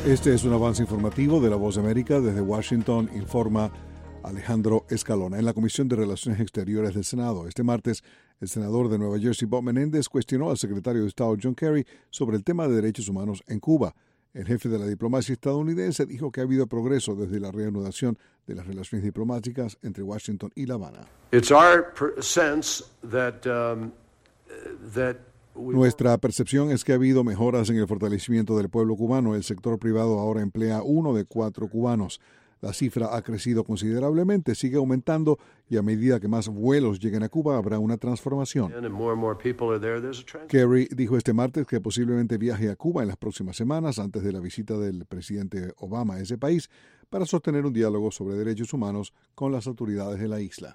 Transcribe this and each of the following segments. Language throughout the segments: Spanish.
Este es un avance informativo de La Voz de América. Desde Washington informa Alejandro Escalona. En la Comisión de Relaciones Exteriores del Senado, este martes, el senador de Nueva Jersey, Bob Menéndez, cuestionó al secretario de Estado, John Kerry, sobre el tema de derechos humanos en Cuba. El jefe de la diplomacia estadounidense dijo que ha habido progreso desde la reanudación de las relaciones diplomáticas entre Washington y La Habana. Nuestra percepción es que ha habido mejoras en el fortalecimiento del pueblo cubano. El sector privado ahora emplea 1 de 4 cubanos. La cifra ha crecido considerablemente, sigue aumentando y a medida que más vuelos lleguen a Cuba habrá una transformación. Kerry dijo este martes que posiblemente viaje a Cuba en las próximas semanas antes de la visita del presidente Obama a ese país para sostener un diálogo sobre derechos humanos con las autoridades de la isla.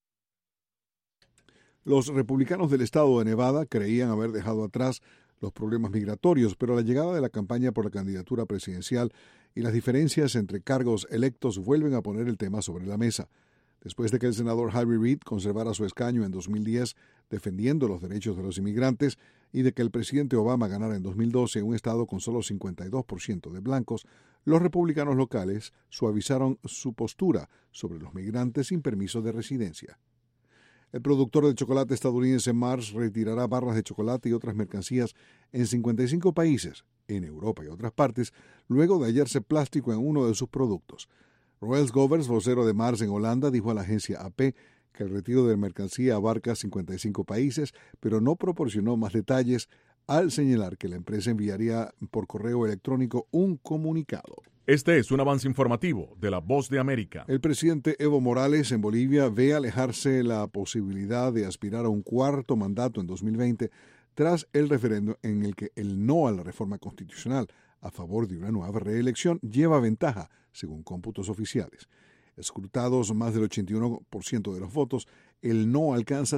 Los republicanos del estado de Nevada creían haber dejado atrás los problemas migratorios, pero la llegada de la campaña por la candidatura presidencial y las diferencias entre cargos electos vuelven a poner el tema sobre la mesa. Después de que el senador Harry Reid conservara su escaño en 2010 defendiendo los derechos de los inmigrantes y de que el presidente Obama ganara en 2012 en un estado con solo 52% de blancos, los republicanos locales suavizaron su postura sobre los migrantes sin permiso de residencia. El productor de chocolate estadounidense Mars retirará barras de chocolate y otras mercancías en 55 países, en Europa y otras partes, luego de hallarse plástico en uno de sus productos. Roels Govers, vocero de Mars en Holanda, dijo a la agencia AP que el retiro de mercancía abarca 55 países, pero no proporcionó más detalles al señalar que la empresa enviaría por correo electrónico un comunicado. Este es un avance informativo de La Voz de América. El presidente Evo Morales en Bolivia ve alejarse la posibilidad de aspirar a un cuarto mandato en 2020 tras el referendo en el que el no a la reforma constitucional a favor de una nueva reelección lleva ventaja, según cómputos oficiales. Escrutados más del 81% de los votos, el no alcanza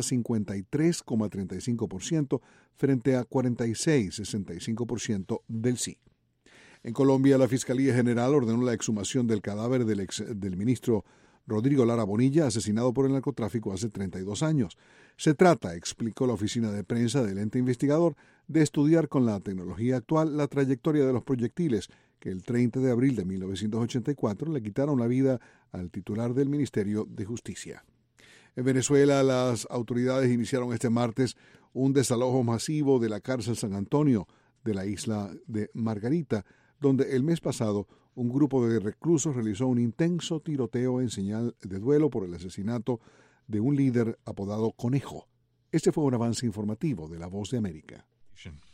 53,35% frente a 46,65% del sí. En Colombia, la Fiscalía General ordenó la exhumación del cadáver del ministro Rodrigo Lara Bonilla, asesinado por el narcotráfico hace 32 años. Se trata, explicó la oficina de prensa del ente investigador, de estudiar con la tecnología actual la trayectoria de los proyectiles que el 30 de abril de 1984 le quitaron la vida al titular del Ministerio de Justicia. En Venezuela, las autoridades iniciaron este martes un desalojo masivo de la cárcel San Antonio de la isla de Margarita, donde el mes pasado un grupo de reclusos realizó un intenso tiroteo en señal de duelo por el asesinato de un líder apodado Conejo. Este fue un avance informativo de La Voz de América.